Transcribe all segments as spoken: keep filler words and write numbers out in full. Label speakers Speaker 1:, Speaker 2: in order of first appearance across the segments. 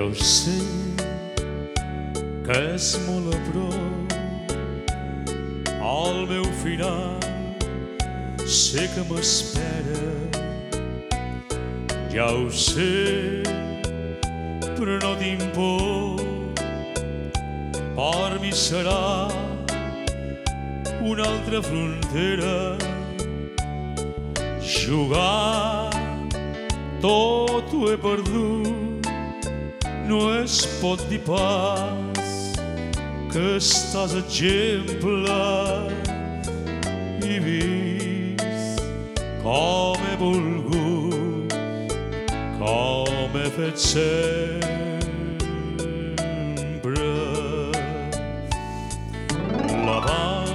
Speaker 1: Ja ho sé que és molt a prop al meu final, sé que m'espera, ja ho sé, però no tinc por. Per mi serà una altra frontera, jugar tot ho he perdut, no es pot dir pas que estàs exemplar. I vist com he volgut, com he fet sempre, la pau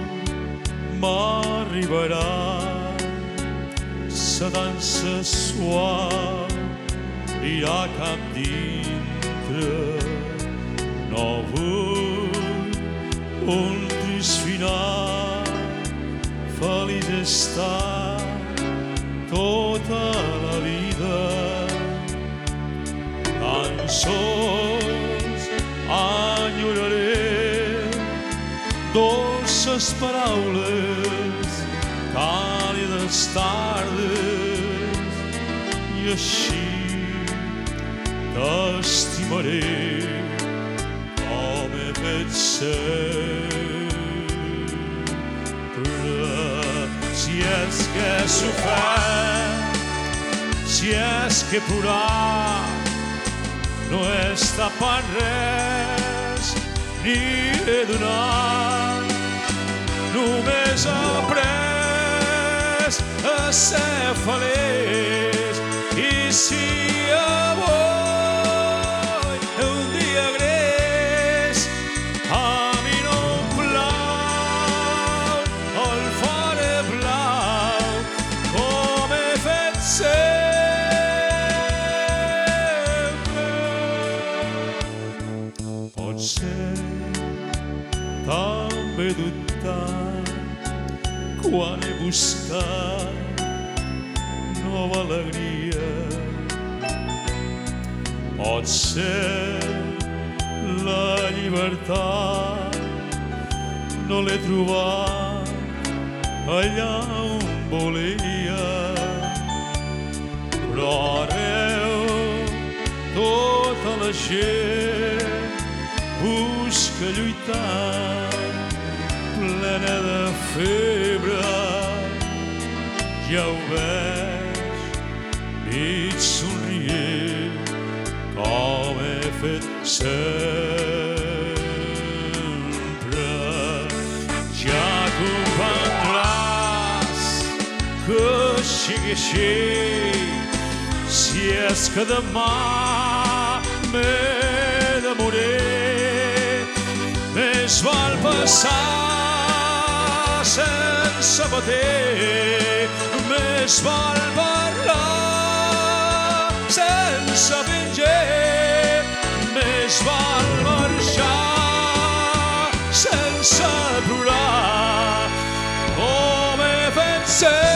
Speaker 1: m'arribarà, sa dansa suau irà cap dintre. No vull un trist final, feliç estar tota la vida. Tan sols enyoraré dolces paraules, càlides tardes, i així t'estimaré com he fet sempre. Si és que he sofert, si és que he plorat, no he tapat res ni he donat, només he après a ser feliç. I si avui un dia gres a mi no em plau, el faré blau com he fet sempre. Potser també he dubtat quan he buscat nova alegria. Pot ser la llibertat no l'he trobat allà on volia, però arreu tota la gent busca lluitar, plena de febre. Ja ho veig, mig somrient, com he fet sempre. Ja comprendràs que sigui així, si és que demà m'he de morir. Més val passar sense patir, més val parlar sense fingir, més val marxar sense plorar com he fet sempre.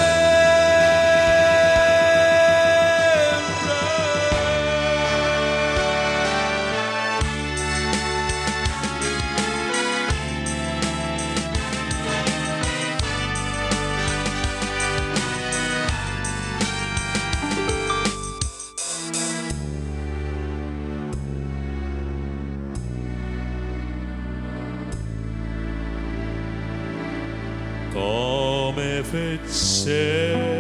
Speaker 1: Com he fet sempre.